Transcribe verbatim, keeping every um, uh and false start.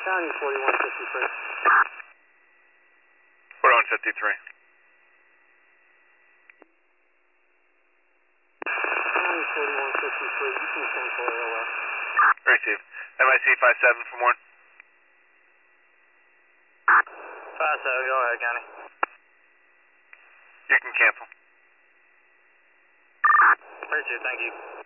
County forty-one fifty-three. forty-one fifty-three. County forty-one fifty-three, you can cancel A O S. Received. M I C five seven for more. five seven, go ahead, County. You can cancel. Received, thank you.